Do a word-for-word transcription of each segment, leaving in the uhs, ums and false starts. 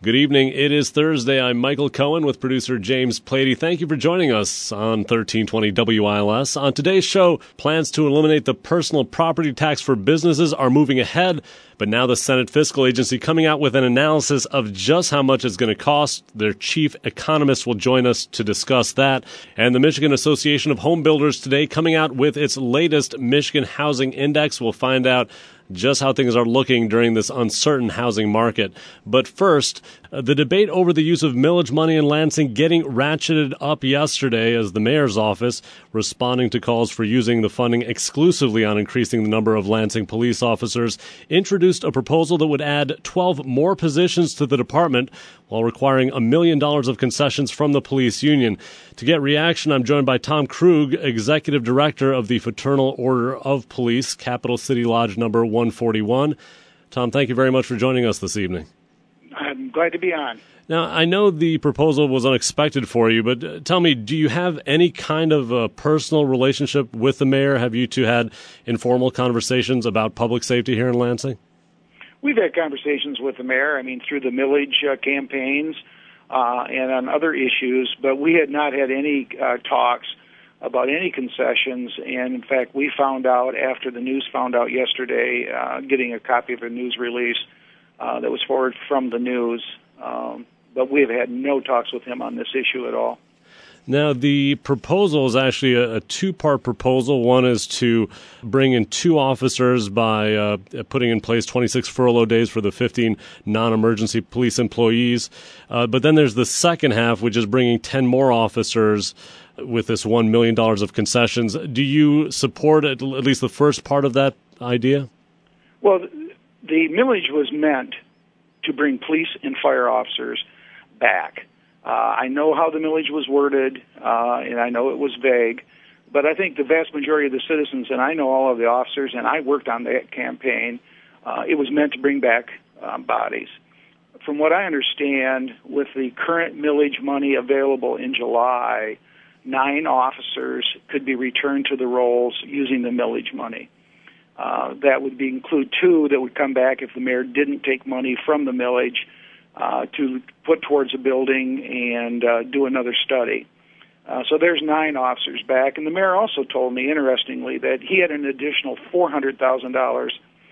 Good evening. It is Thursday. I'm Michael Cohen with producer James Plady. Thank you for joining us on thirteen twenty W I L S. On today's show, plans to eliminate the personal property tax for businesses are moving ahead, but now the Senate Fiscal Agency coming out with an analysis of just how much it's going to cost. Their chief economist will join us to discuss that. And the Michigan Association of Home Builders today coming out with its latest Michigan Housing Index. We'll find out just how things are looking during this uncertain housing market. But first, uh, the debate over the use of millage money in Lansing getting ratcheted up yesterday as the mayor's office, responding to calls for using the funding exclusively on increasing the number of Lansing police officers, introduced a proposal that would add twelve more positions to the department while requiring a million dollars of concessions from the police union. To get reaction, I'm joined by Tom Krug, Executive Director of the Fraternal Order of Police, Capital City Lodge number one forty-one. Tom, thank you very much for joining us this evening. I'm glad to be on. Now, I know the proposal was unexpected for you, but uh, tell me, do you have any kind of uh, personal relationship with the mayor? Have you two had informal conversations about public safety here in Lansing? We've had conversations with the mayor, I mean, through the millage uh, campaigns uh, and on other issues, but we had not had any uh, talks about any concessions. And, in fact, we found out after the news found out yesterday, uh, getting a copy of a news release uh, that was forwarded from the news, um, but we have had no talks with him on this issue at all. Now, the proposal is actually a, a two-part proposal. One is to bring in two officers by uh, putting in place twenty-six furlough days for the fifteen non-emergency police employees. Uh, but then there's the second half, which is bringing ten more officers with this one million dollars of concessions. Do you support at least the first part of that idea? Well, the millage was meant to bring police and fire officers back. Uh, I know how the millage was worded, uh, and I know it was vague, but I think the vast majority of the citizens, and I know all of the officers, and I worked on that campaign, uh, it was meant to bring back um, bodies. From what I understand, with the current millage money available in July, nine officers could be returned to the roles using the millage money. Uh, that would be, include two that would come back if the mayor didn't take money from the millage Uh, to put towards a building and uh, do another study. Uh, so there's nine officers back. And the mayor also told me, interestingly, that he had an additional four hundred thousand dollars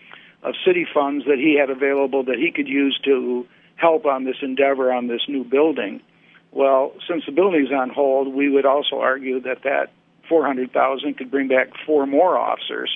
of city funds that he had available that he could use to help on this endeavor on this new building. Well, since the building's on hold, we would also argue that that four hundred thousand dollars could bring back four more officers.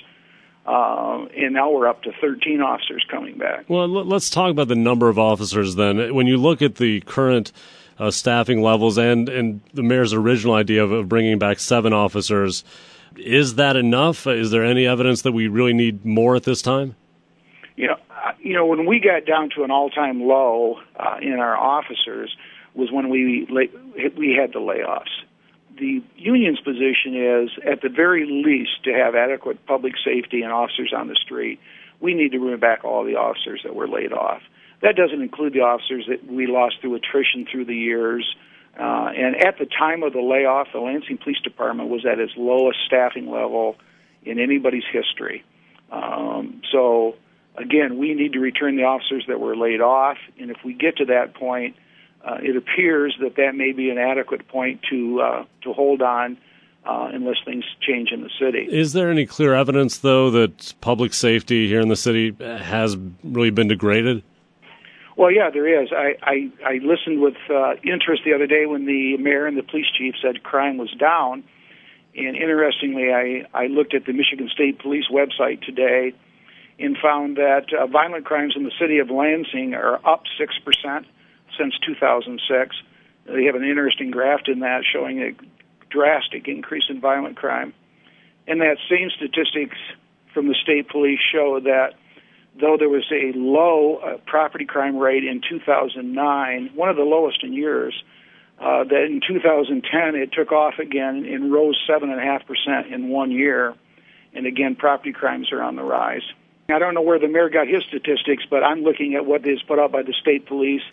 Uh, and now we're up to thirteen officers coming back. Well, let's talk about the number of officers then. When you look at the current uh, staffing levels and, and the mayor's original idea of, of bringing back seven officers, is that enough? Is there any evidence that we really need more at this time? You know, uh, you know, when we got down to an all-time low uh, in our officers was when we we had the layoffs. The union's position is, at the very least, to have adequate public safety and officers on the street, we need to bring back all the officers that were laid off. That doesn't include the officers that we lost through attrition through the years. Uh, and at the time of the layoff, the Lansing Police Department was at its lowest staffing level in anybody's history. Um, so, again, we need to return the officers that were laid off, and if we get to that point, Uh, it appears that that may be an adequate point to uh, to hold on uh, unless things change in the city. Is there any clear evidence, though, that public safety here in the city has really been degraded? Well, yeah, there is. I, I, I listened with uh, interest the other day when the mayor and the police chief said crime was down. And interestingly, I, I looked at the Michigan State Police website today and found that uh, violent crimes in the city of Lansing are up six percent. Since two thousand six. They have an interesting graph in that showing a drastic increase in violent crime. And that same statistics from the state police show that though there was a low uh, property crime rate in two thousand nine, one of the lowest in years, uh, that in two thousand ten it took off again and rose seven point five percent in one year. And again, property crimes are on the rise. I don't know where the mayor got his statistics, but I'm looking at what is put out by the state police.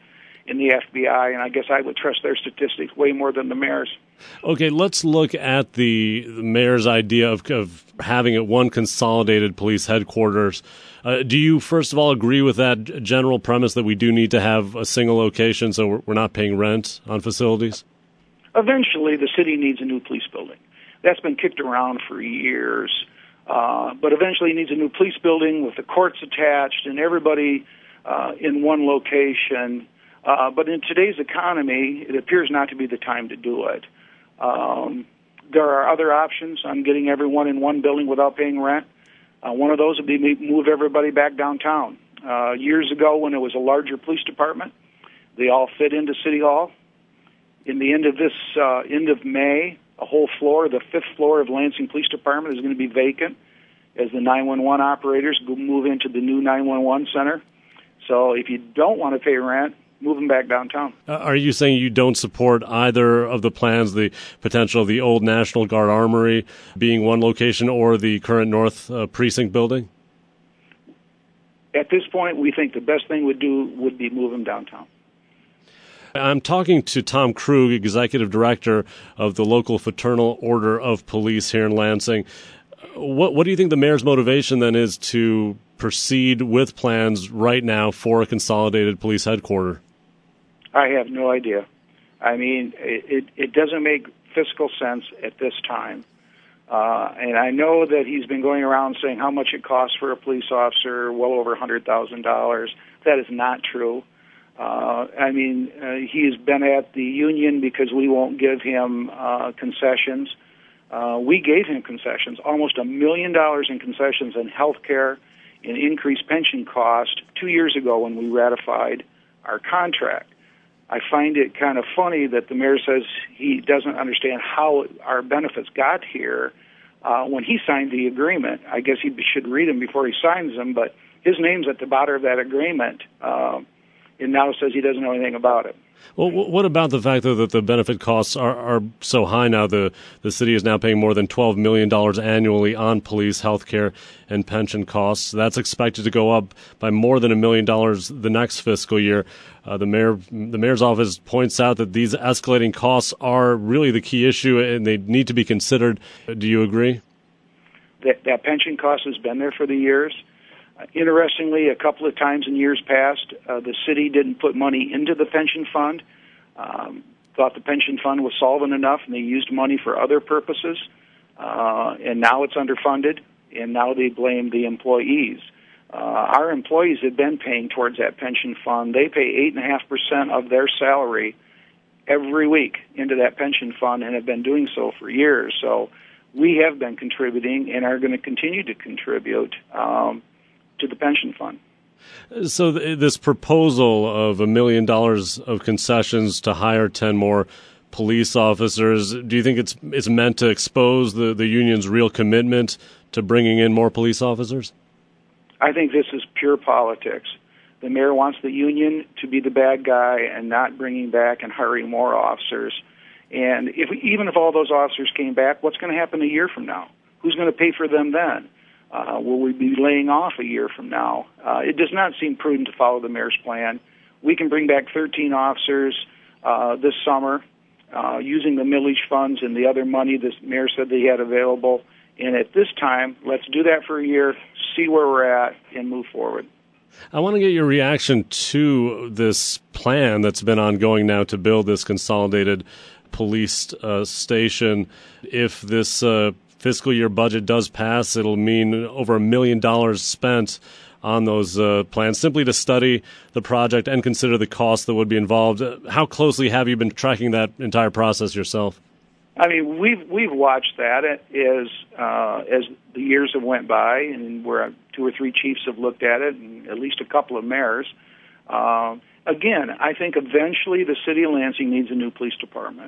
in the F B I, and I guess I would trust their statistics way more than the mayor's. Okay, let's look at the, the mayor's idea of, of having it one consolidated police headquarters. Uh, do you, first of all, agree with that general premise that we do need to have a single location so we're, we're not paying rent on facilities? Eventually, the city needs a new police building. That's been kicked around for years. Uh, but eventually it needs a new police building with the courts attached and everybody uh, in one location. Uh, but in today's economy, it appears not to be the time to do it. Um, there are other options on getting everyone in one building without paying rent. Uh, one of those would be move everybody back downtown. Uh, years ago, when it was a larger police department, they all fit into City Hall. In the end of this, uh, end of May, a whole floor, the fifth floor of Lansing Police Department is going to be vacant as the nine one one operators move into the new nine one one center. So if you don't want to pay rent, move them back downtown. Uh, are you saying you don't support either of the plans, the potential of the old National Guard Armory being one location or the current North uh, Precinct building? At this point, we think the best thing would do would be move them downtown. I'm talking to Tom Krug, Executive Director of the local Fraternal Order of Police here in Lansing. What, what do you think the mayor's motivation then is to proceed with plans right now for a consolidated police headquarters? I have no idea. I mean, it, it, it doesn't make fiscal sense at this time. Uh, and I know that he's been going around saying how much it costs for a police officer, well over one hundred thousand dollars. That is not true. Uh, I mean, uh, he's been at the union because we won't give him uh, concessions. Uh, we gave him concessions, almost a million dollars in concessions in health care and increased pension cost two years ago when we ratified our contract. I find it kind of funny that the mayor says he doesn't understand how our benefits got here uh, when he signed the agreement. I guess he should read them before he signs them, but his name's at the bottom of that agreement. Uh, and now says he doesn't know anything about it. Well, what about the fact, though, that the benefit costs are, are so high now? The, the city is now paying more than twelve million dollars annually on police, health care, and pension costs. That's expected to go up by more than a million dollars the next fiscal year. Uh, the mayor, the mayor's office points out that these escalating costs are really the key issue, and they need to be considered. Do you agree? That, that pension cost has been there for the years. Uh, interestingly, a couple of times in years past, uh, the city didn't put money into the pension fund, um, thought the pension fund was solvent enough, and they used money for other purposes, uh, and now it's underfunded, and now they blame the employees. Uh, our employees have been paying towards that pension fund. They pay eight point five percent of their salary every week into that pension fund and have been doing so for years. So we have been contributing and are going to continue to contribute um, to the pension fund. So th- this proposal of a million dollars of concessions to hire ten more police officers, do you think it's it's meant to expose the, the union's real commitment to bringing in more police officers? I think this is pure politics. The mayor wants the union to be the bad guy and not bringing back and hiring more officers. And if even if all those officers came back, what's going to happen a year from now? Who's going to pay for them then? Uh, will we be laying off a year from now? Uh, it does not seem prudent to follow the mayor's plan. We can bring back thirteen officers uh, this summer uh, using the millage funds and the other money the mayor said that he had available. And at this time, let's do that for a year, see where we're at, and move forward. I want to get your reaction to this plan that's been ongoing now to build this consolidated police uh, station. If this uh, fiscal year budget does pass, it'll mean over a million dollars spent on those uh, plans simply to study the project and consider the costs that would be involved. How closely have you been tracking that entire process yourself? I mean, we've we've watched that as uh, as the years have went by, and where two or three chiefs have looked at it, and at least a couple of mayors. Uh, again, I think eventually the city of Lansing needs a new police department.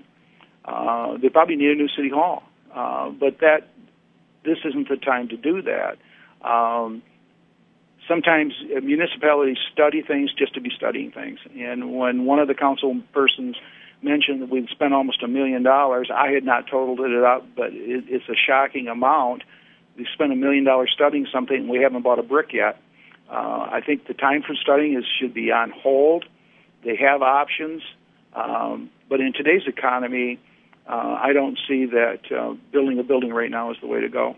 Uh, they probably need a new city hall, uh, but that this isn't the time to do that. Um, sometimes municipalities study things just to be studying things, and when one of the council persons mentioned that we'd spent almost a million dollars. I had not totaled it up, but it, it's a shocking amount. We spent a million dollars studying something, and we haven't bought a brick yet. Uh, I think the time for studying is should be on hold. They have options, um, but in today's economy, uh, I don't see that uh, building a building right now is the way to go.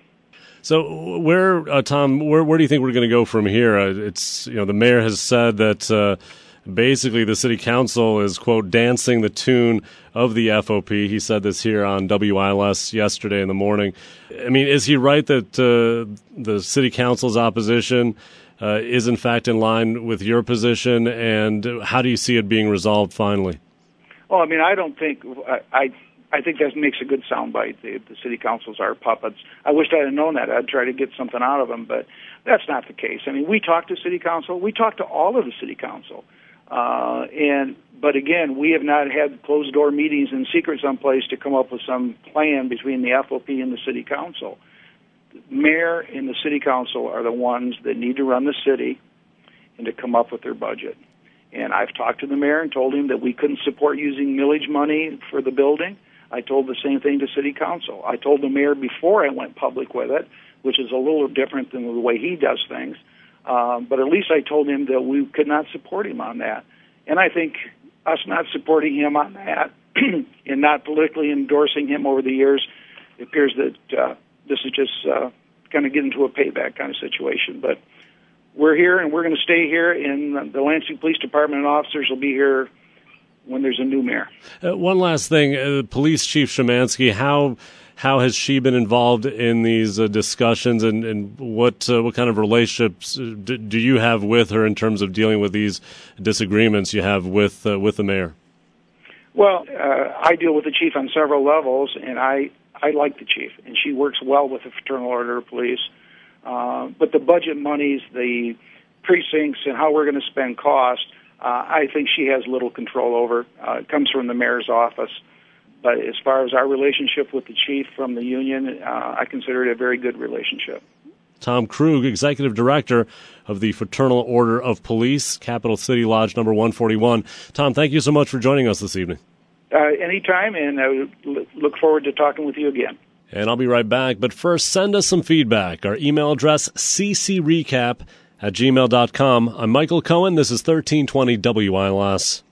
So where, uh, Tom, where, where do you think we're going to go from here? Uh, it's, you know, the mayor has said that uh, basically the city council is, quote, dancing the tune of the F O P. He said this here on W I L S yesterday in the morning. I mean, is he right that uh, the city council's opposition uh, is in fact in line with your position? And how do you see it being resolved finally? Well, I mean, I don't think I. I I think that makes a good soundbite. The, the city councils are puppets. I wish I had known that. I'd try to get something out of them, but that's not the case. I mean, we talk to city council. We talk to all of the city council. Uh, and but again, we have not had closed-door meetings in secret someplace to come up with some plan between the F O P and the city council. The mayor and the city council are the ones that need to run the city and to come up with their budget. And I've talked to the mayor and told him that we couldn't support using millage money for the building. I told the same thing to city council. I told the mayor before I went public with it, which is a little different than the way he does things. Um, but at least I told him that we could not support him on that. And I think us not supporting him on that and not politically endorsing him over the years, it appears that uh, this is just uh, kind of getting to a payback kind of situation. But we're here, and we're going to stay here, and the Lansing Police Department and officers will be here when there's a new mayor. Uh, one last thing, uh, Police Chief Szymanski, how how has she been involved in these uh, discussions, and, and what uh, what kind of relationships do, do you have with her in terms of dealing with these disagreements you have with uh, with the mayor? Well, uh, I deal with the chief on several levels, and I, I like the chief, and she works well with the Fraternal Order of Police. Uh, but the budget monies, the precincts, and how we're going to spend costs, Uh, I think she has little control over. Uh, it comes from the mayor's office. But as far as our relationship with the chief from the union, uh, I consider it a very good relationship. Tom Krug, Executive Director of the Fraternal Order of Police, Capital City Lodge number one forty-one. Tom, thank you so much for joining us this evening. Uh, anytime, and I look forward to talking with you again. And I'll be right back. But first, send us some feedback. Our email address, c c recap at gmail dot com. I'm Michael Cohen. This is thirteen twenty W I L S.